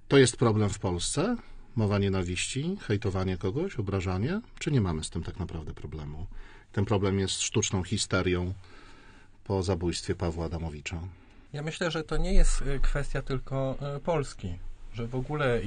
To jest problem w Polsce? Mowa nienawiści, hejtowanie kogoś, obrażanie? Czy nie mamy z tym tak naprawdę problemu? Ten problem jest sztuczną histerią po zabójstwie Pawła Adamowicza. Ja myślę, że to nie jest kwestia tylko Polski, że w ogóle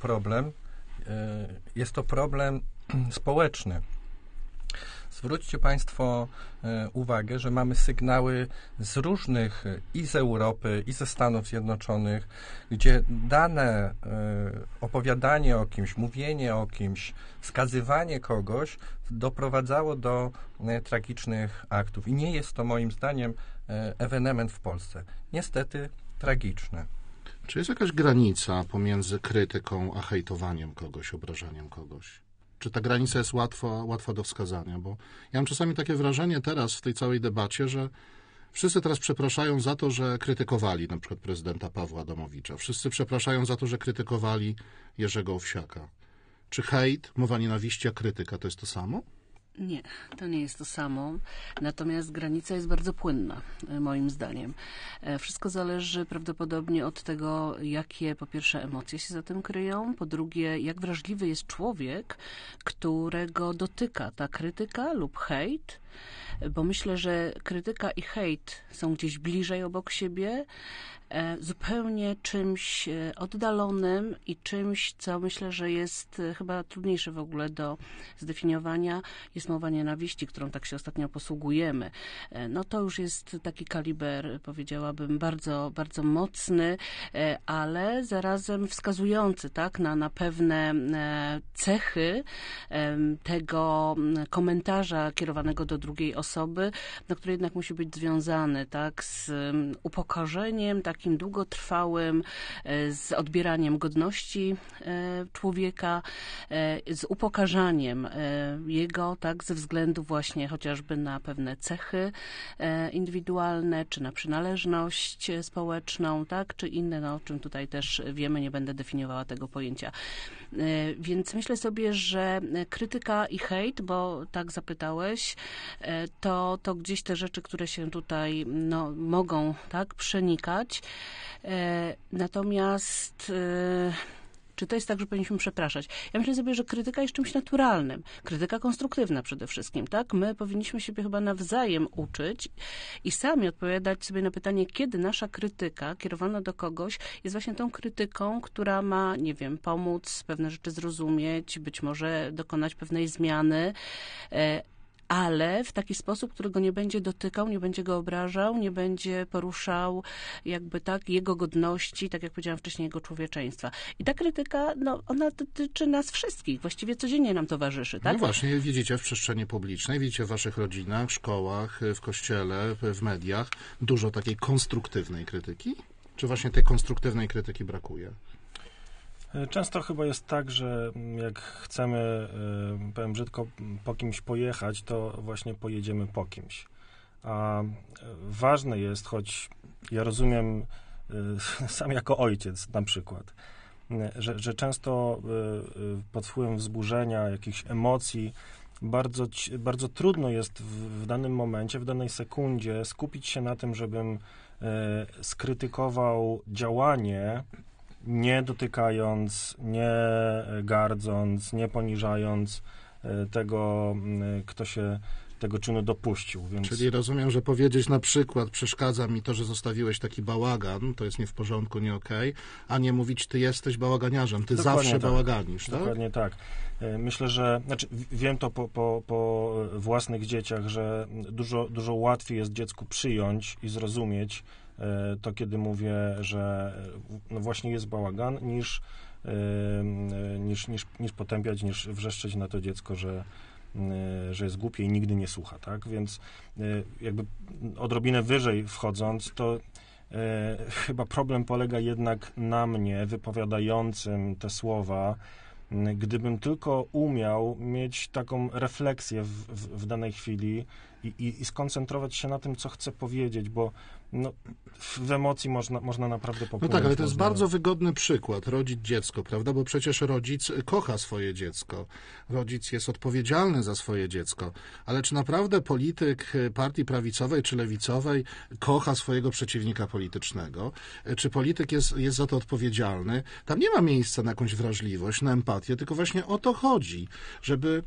jest to problem społeczny. Zwróćcie Państwo uwagę, że mamy sygnały z różnych, i z Europy, i ze Stanów Zjednoczonych, gdzie dane opowiadanie o kimś, mówienie o kimś, wskazywanie kogoś doprowadzało do tragicznych aktów. I nie jest to moim zdaniem ewenement w Polsce. Niestety tragiczny. Czy jest jakaś granica pomiędzy krytyką a hejtowaniem kogoś, obrażaniem kogoś? Czy ta granica jest łatwa do wskazania? Bo ja mam czasami takie wrażenie teraz w tej całej debacie, że wszyscy teraz przepraszają za to, że krytykowali na przykład prezydenta Pawła Adamowicza. Wszyscy przepraszają za to, że krytykowali Jerzego Owsiaka. Czy hejt, mowa nienawiści, a krytyka to jest to samo? Nie, to nie jest to samo. Natomiast granica jest bardzo płynna, moim zdaniem. Wszystko zależy prawdopodobnie od tego, jakie po pierwsze emocje się za tym kryją, po drugie, jak wrażliwy jest człowiek, którego dotyka ta krytyka lub hejt, bo myślę, że krytyka i hejt są gdzieś bliżej obok siebie, zupełnie czymś oddalonym i czymś, co myślę, że jest chyba trudniejsze w ogóle do zdefiniowania, jest mowa nienawiści, którą tak się ostatnio posługujemy. No to już jest taki kaliber, powiedziałabym, bardzo, bardzo mocny, ale zarazem wskazujący, tak, na pewne cechy tego komentarza kierowanego do drugiej osoby, no, który jednak musi być związany, tak, z upokorzeniem, takim długotrwałym, z odbieraniem godności człowieka, z upokarzaniem jego, tak, ze względu właśnie chociażby na pewne cechy indywidualne, czy na przynależność społeczną, tak, czy inne, no, o czym tutaj też wiemy, nie będę definiowała tego pojęcia. Więc myślę że krytyka i hejt, bo tak zapytałeś, to gdzieś te rzeczy, które się tutaj no, mogą tak przenikać. Natomiast czy to jest tak, że powinniśmy przepraszać? Ja myślę sobie, że krytyka jest czymś naturalnym. Krytyka konstruktywna przede wszystkim, tak? My powinniśmy siebie chyba nawzajem uczyć i sami odpowiadać sobie na pytanie, kiedy nasza krytyka kierowana do kogoś jest właśnie tą krytyką, która ma, nie wiem, pomóc pewne rzeczy zrozumieć, być może dokonać pewnej zmiany, ale w taki sposób, który go nie będzie dotykał, nie będzie go obrażał, nie będzie poruszał jakby tak jego godności, tak jak powiedziałam wcześniej, jego człowieczeństwa. I ta krytyka, no, ona dotyczy nas wszystkich, właściwie codziennie nam towarzyszy, tak? No właśnie, widzicie w przestrzeni publicznej, widzicie w waszych rodzinach, szkołach, w kościele, w mediach dużo takiej konstruktywnej krytyki? Czy właśnie tej konstruktywnej krytyki brakuje? Często chyba jest tak, że jak chcemy, powiem brzydko, po kimś pojechać, to właśnie pojedziemy po kimś. A ważne jest, choć ja rozumiem sam jako ojciec na przykład, że często pod wpływem wzburzenia, jakichś emocji, bardzo trudno jest w danym momencie, w danej sekundzie skupić się na tym, żebym skrytykował działanie, nie dotykając, nie gardząc, nie poniżając tego, kto się tego czynu dopuścił. Więc... Czyli rozumiem, że powiedzieć na przykład przeszkadza mi to, że zostawiłeś taki bałagan, to jest nie w porządku, nie okej, a nie mówić ty jesteś bałaganiarzem, ty Dokładnie zawsze tak. bałaganisz, tak? Dokładnie tak. Myślę, że, wiem to po własnych dzieciach, że dużo łatwiej jest dziecku przyjąć i zrozumieć to, kiedy mówię, że no właśnie jest bałagan, niż potępiać, niż wrzeszczeć na to dziecko, że jest głupie i nigdy nie słucha, tak? Więc jakby odrobinę wyżej wchodząc, to chyba problem polega jednak na mnie, wypowiadającym te słowa. Gdybym tylko umiał mieć taką refleksję w danej chwili, i skoncentrować się na tym, co chcę powiedzieć, bo no, w emocji można naprawdę popełnić. No tak, ale to jest różne... bardzo wygodny przykład, rodzić dziecko, prawda? Bo przecież rodzic kocha swoje dziecko. Rodzic jest odpowiedzialny za swoje dziecko. Ale czy naprawdę polityk partii prawicowej czy lewicowej kocha swojego przeciwnika politycznego? Czy polityk jest za to odpowiedzialny? Tam nie ma miejsca na jakąś wrażliwość, na empatię, tylko właśnie o to chodzi, żeby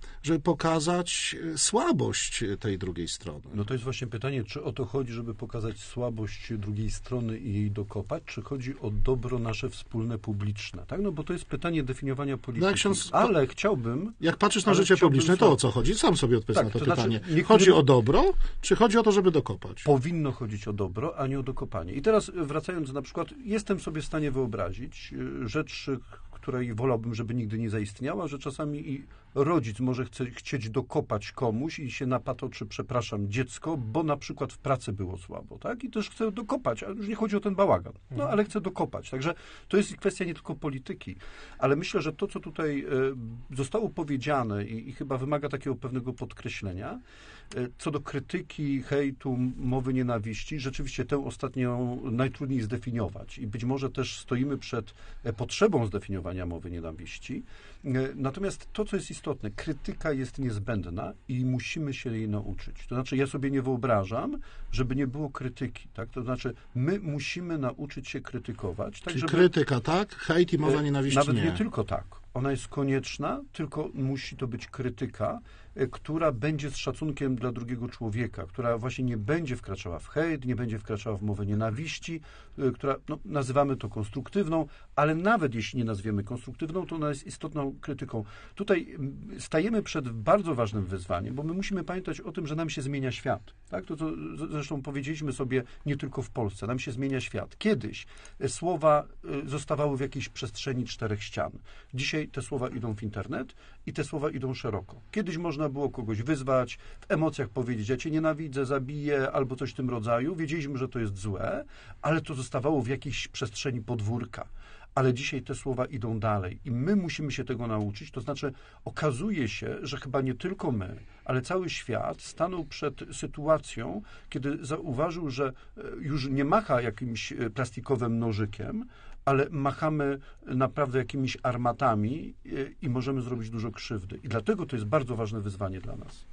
pokazać słabość tej drugiej strony. No to jest właśnie pytanie, czy o to chodzi, żeby pokazać słabość drugiej strony i jej dokopać, czy chodzi o dobro nasze wspólne, publiczne, tak? No bo to jest pytanie definiowania polityki. Ale chciałbym... Jak patrzysz na życie publiczne, to o co chodzi? Sam sobie odpowiedz na to pytanie. Znaczy, chodzi o dobro, czy chodzi o to, żeby dokopać? Powinno chodzić o dobro, a nie o dokopanie. I teraz wracając na przykład, jestem sobie w stanie wyobrazić rzecz, której wolałbym, żeby nigdy nie zaistniała, że czasami i rodzic może chcieć dokopać komuś i się napatoczy, przepraszam, dziecko, bo na przykład w pracy było słabo, tak? I też chce dokopać, a już nie chodzi o ten bałagan, no ale chce dokopać. Także to jest kwestia nie tylko polityki, ale myślę, że to, co tutaj zostało powiedziane i chyba wymaga takiego pewnego podkreślenia, co do krytyki, hejtu, mowy nienawiści, rzeczywiście tę ostatnią najtrudniej zdefiniować i być może też stoimy przed potrzebą zdefiniowania mowy nienawiści. Natomiast to, co jest istotne, krytyka jest niezbędna i musimy się jej nauczyć. To znaczy, ja sobie nie wyobrażam, żeby nie było krytyki, tak? To znaczy, my musimy nauczyć się krytykować. Tak, czyli żeby... krytyka, tak? Hejt i mowa nienawiści Nawet nie. nie tylko tak. Ona jest konieczna, tylko musi to być krytyka, która będzie z szacunkiem dla drugiego człowieka, która właśnie nie będzie wkraczała w hejt, nie będzie wkraczała w mowę nienawiści, która, no, nazywamy to konstruktywną, ale nawet jeśli nie nazwiemy konstruktywną, to ona jest istotną krytyką. Tutaj stajemy przed bardzo ważnym wyzwaniem, bo my musimy pamiętać o tym, że nam się zmienia świat. Tak? To zresztą powiedzieliśmy sobie nie tylko w Polsce, nam się zmienia świat. Kiedyś słowa zostawały w jakiejś przestrzeni 4 ścian. Dzisiaj te słowa idą w internet i te słowa idą szeroko. Kiedyś można było kogoś wyzwać, w emocjach powiedzieć, ja cię nienawidzę, zabiję, albo coś w tym rodzaju. Wiedzieliśmy, że to jest złe, ale to zostawało w jakiejś przestrzeni podwórka. Ale dzisiaj te słowa idą dalej i my musimy się tego nauczyć. To znaczy okazuje się, że chyba nie tylko my, ale cały świat stanął przed sytuacją, kiedy zauważył, że już nie macha jakimś plastikowym nożykiem, ale machamy naprawdę jakimiś armatami i możemy zrobić dużo krzywdy. I dlatego to jest bardzo ważne wyzwanie dla nas.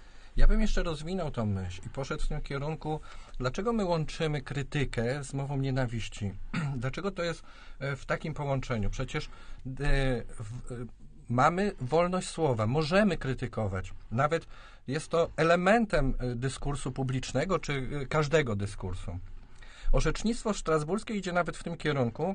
Ja bym jeszcze rozwinął tą myśl i poszedł w tym kierunku, dlaczego my łączymy krytykę z mową nienawiści? Dlaczego to jest w takim połączeniu? Przecież mamy wolność słowa, możemy krytykować. Nawet jest to elementem dyskursu publicznego, czy każdego dyskursu. Orzecznictwo strasburskie idzie nawet w tym kierunku,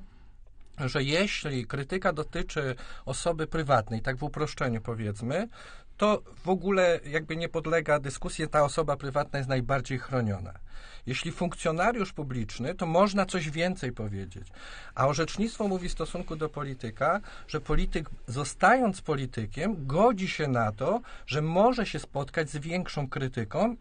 że jeśli krytyka dotyczy osoby prywatnej, tak w uproszczeniu powiedzmy, to w ogóle jakby nie podlega dyskusji, ta osoba prywatna jest najbardziej chroniona. Jeśli funkcjonariusz publiczny, to można coś więcej powiedzieć. A orzecznictwo mówi w stosunku do polityka, że polityk, zostając politykiem, godzi się na to, że może się spotkać z większą krytyką,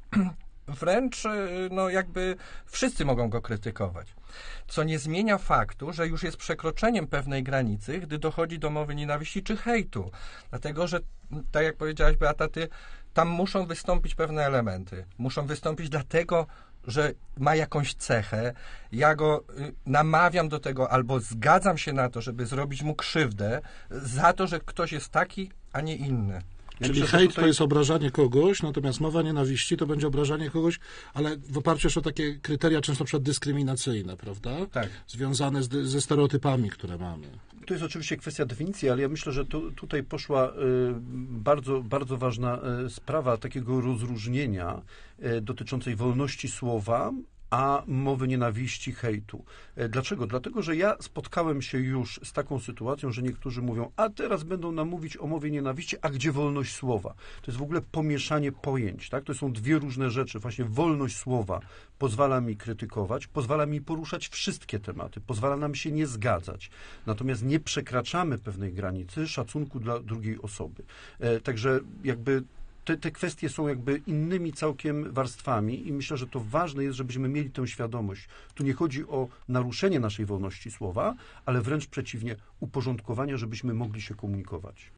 wręcz no jakby wszyscy mogą go krytykować. Co nie zmienia faktu, że już jest przekroczeniem pewnej granicy, gdy dochodzi do mowy nienawiści czy hejtu. Dlatego, że tak jak powiedziałaś, Beata, tam muszą wystąpić pewne elementy. Muszą wystąpić dlatego, że ma jakąś cechę, ja go namawiam do tego albo zgadzam się na to, żeby zrobić mu krzywdę za to, że ktoś jest taki, a nie inny. Czyli hejt to jest obrażanie kogoś, natomiast mowa nienawiści to będzie obrażanie kogoś, ale w oparciu o takie kryteria często na przykład dyskryminacyjne, prawda? Tak. Związane ze stereotypami, które mamy. To jest oczywiście kwestia definicji, ale ja myślę, że tutaj poszła bardzo, bardzo ważna sprawa takiego rozróżnienia dotyczącej wolności słowa, a mowy nienawiści, hejtu. Dlaczego? Dlatego, że ja spotkałem się już z taką sytuacją, że niektórzy mówią, a teraz będą nam mówić o mowie nienawiści, a gdzie wolność słowa? To jest w ogóle pomieszanie pojęć, tak? To są dwie różne rzeczy. Właśnie wolność słowa pozwala mi krytykować, pozwala mi poruszać wszystkie tematy, pozwala nam się nie zgadzać. Natomiast nie przekraczamy pewnej granicy szacunku dla drugiej osoby. Także jakby te kwestie są jakby innymi całkiem warstwami i myślę, że to ważne jest, żebyśmy mieli tę świadomość. Tu nie chodzi o naruszenie naszej wolności słowa, ale wręcz przeciwnie, uporządkowanie, żebyśmy mogli się komunikować.